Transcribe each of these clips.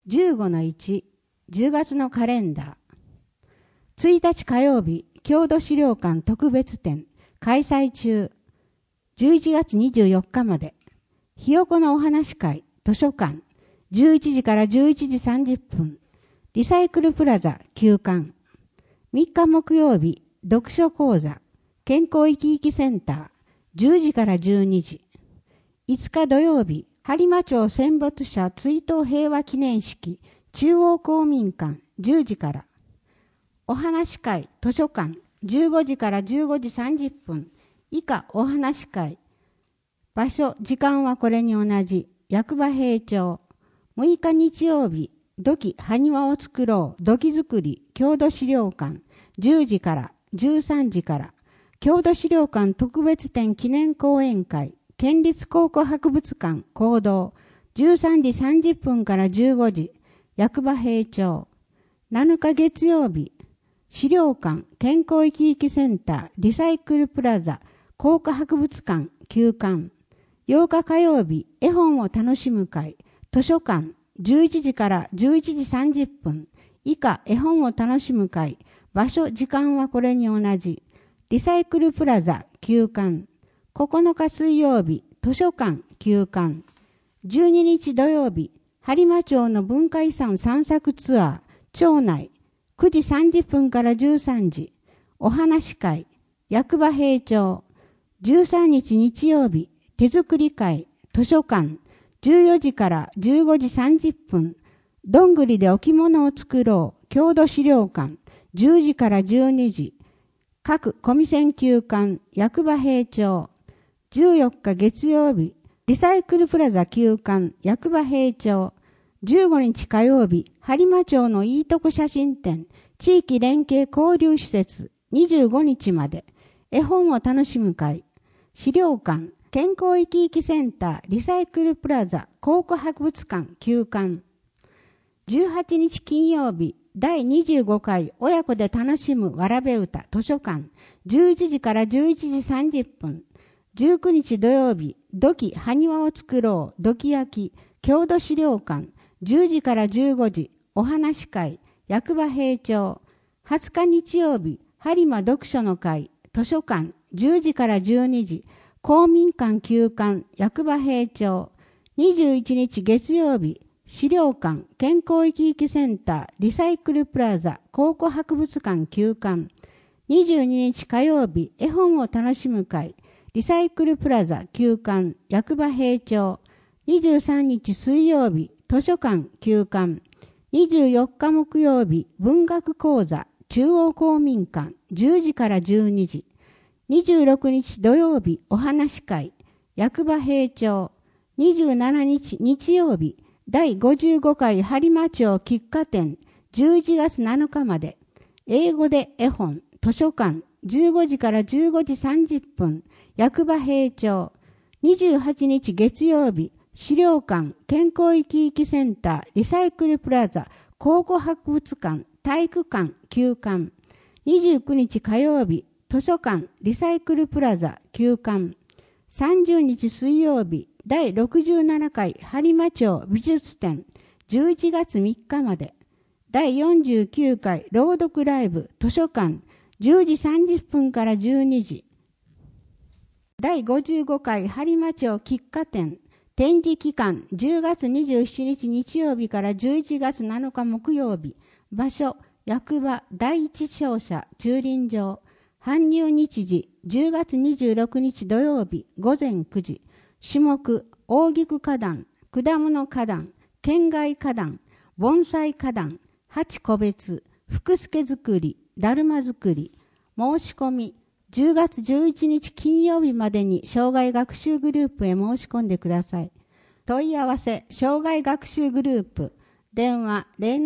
15-1、10月のカレンダー。1日火曜日、郷土資料館特別展、開催中。11月24日まで。ひよこのお話会、図書館、11時から11時30分。リサイクルプラザ、休館。3日木曜日、読書講座、健康生き生きセンター、10時から12時。5日土曜日、播磨町戦没者追悼平和記念式、中央公民館、10時から。お話会、図書館、15時から15時30分。以下お話会。場所、時間はこれに同じ。役場平町。6日日曜日、土器埴輪を作ろう、土器作り、郷土資料館、10時から13時から。郷土資料館特別展記念講演会、県立考古博物館講堂、13時30分から15時。役場平町。7日月曜日、資料館、健康生き生きセンター、リサイクルプラザ、考古博物館、休館。8日火曜日、絵本を楽しむ会、図書館、11時から11時30分。以下、絵本を楽しむ会、場所、時間はこれに同じ。リサイクルプラザ、休館。9日水曜日、図書館、休館。12日土曜日、播磨町の文化遺産散策ツアー、町内、9時30分から13時。お話会、役場平町。13日日曜日、手作り会、図書館。14時から15時30分。どんぐりで置物を作ろう、郷土資料館。10時から12時。各コミセン休館、役場平町。14日月曜日、リサイクルプラザ休館、役場平町。15日火曜日、播磨町のいいとこ写真展、地域連携交流施設、25日まで。絵本を楽しむ会。資料館、健康生き生きセンター、リサイクルプラザ、考古博物館、休館。18日金曜日、第25回親子で楽しむわらべ歌図書館、11時から11時30分。19日土曜日、土器埴輪を作ろう、土器焼き、郷土資料館、10時から15時、お話会、役場平町。20日日曜日、播磨読書の会、図書館、10時から12時、公民館休館、役場平町。21日月曜日、資料館、健康生き生きセンター、リサイクルプラザ、考古博物館休館。22日火曜日、絵本を楽しむ会、リサイクルプラザ休館、役場平町。23日水曜日、図書館休館。24日木曜日、文学講座、中央公民館、10時から12時。26日土曜日、お話会、役場平町。27日日曜日、第55回播磨町喫茶店、11月7日まで。英語で絵本、図書館、15時から15時30分、役場平町。28日月曜日、資料館、健康生き生きセンター、リサイクルプラザ、考古博物館、体育館、休館。29日火曜日、図書館、リサイクルプラザ、休館。30日水曜日、第67回播磨町美術展、11月3日まで。第49回朗読ライブ、図書館、10時30分から12時。第55回播磨町喫茶店、展示期間、10月27日日曜日から11月7日木曜日。場所、役場第一商社駐輪場。搬入日時、10月26日土曜日午前9時。種目、大菊花壇、果物花壇、県外花壇、盆栽花壇、鉢個別、福助作り、だるま作り。申し込み、10月11日金曜日までに障害学習グループへ申し込んでください。問い合わせ、障害学習グループ、電話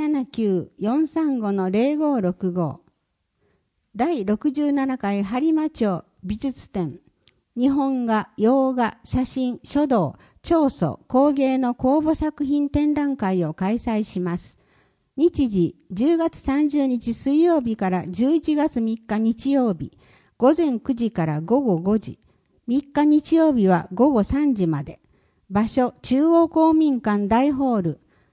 079-435-0565。第67回播磨町美術展、日本画、洋画、写真、書道、彫塑、工芸の公募作品展覧会を開催します。日時、10月30日水曜日から11月3日日曜日、午前9時から午後5時、3日日曜日は午後3時まで。場所、中央公民館大ホール。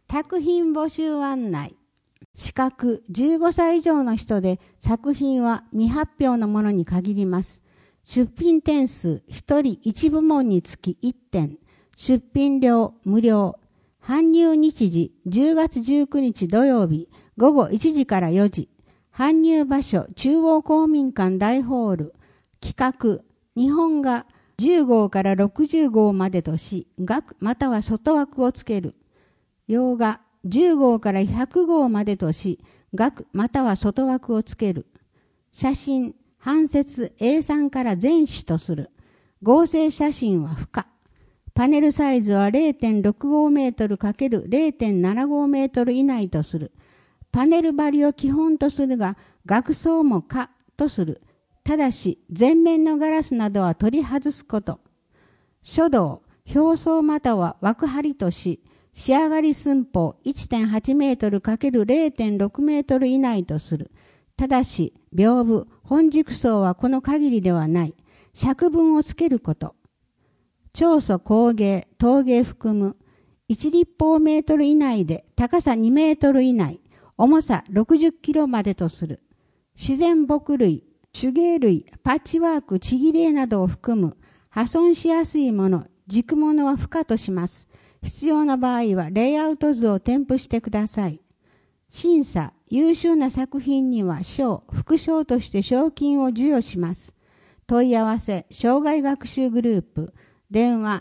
作品募集案内。資格15歳以上の人で作品は未発表のものに限ります。出品点数1人1部門につき1点。出品料無料。搬入日時10月19日土曜日午後1時から4時。搬入場所中央公民館大ホール。企画日本画10号から60号までとし、額または外枠をつける。洋画10号から100号までとし、額または外枠をつける。写真、半節 A3 から全紙とする。合成写真は不可。パネルサイズは 0.65 メートル ×0.75 メートル以内とする。パネル張りを基本とするが、額装も可とする。ただし、前面のガラスなどは取り外すこと。書道、表層または枠張りとし、仕上がり寸法 1.8 メートル ×0.6 メートル以内とする。ただし、屏風、本軸層はこの限りではない。尺文をつけること。長素工芸、陶芸含む。1立方メートル以内で高さ2メートル以内、重さ60キロまでとする。自然木類、手芸類、パッチワーク、ちぎり絵などを含む。破損しやすいもの、軸物は不可とします。必要な場合はレイアウト図を添付してください。審査、優秀な作品には賞、副賞として賞金を授与します。問い合わせ、障害学習グループ、電話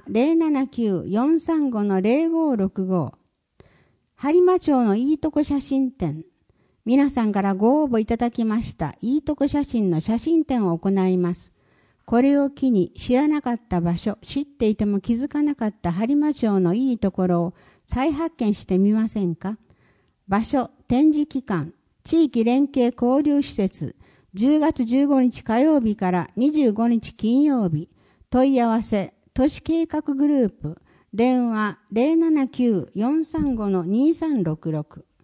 079-435-0565。播磨町のいいとこ写真展。皆さんからご応募いただきましたいいとこ写真の写真展を行います。これを機に知らなかった場所、知っていても気づかなかった播磨町のいいところを再発見してみませんか？場所、展示期間、地域連携交流施設、10月15日火曜日から25日金曜日。問い合わせ、都市計画グループ、電話 079-435-2366。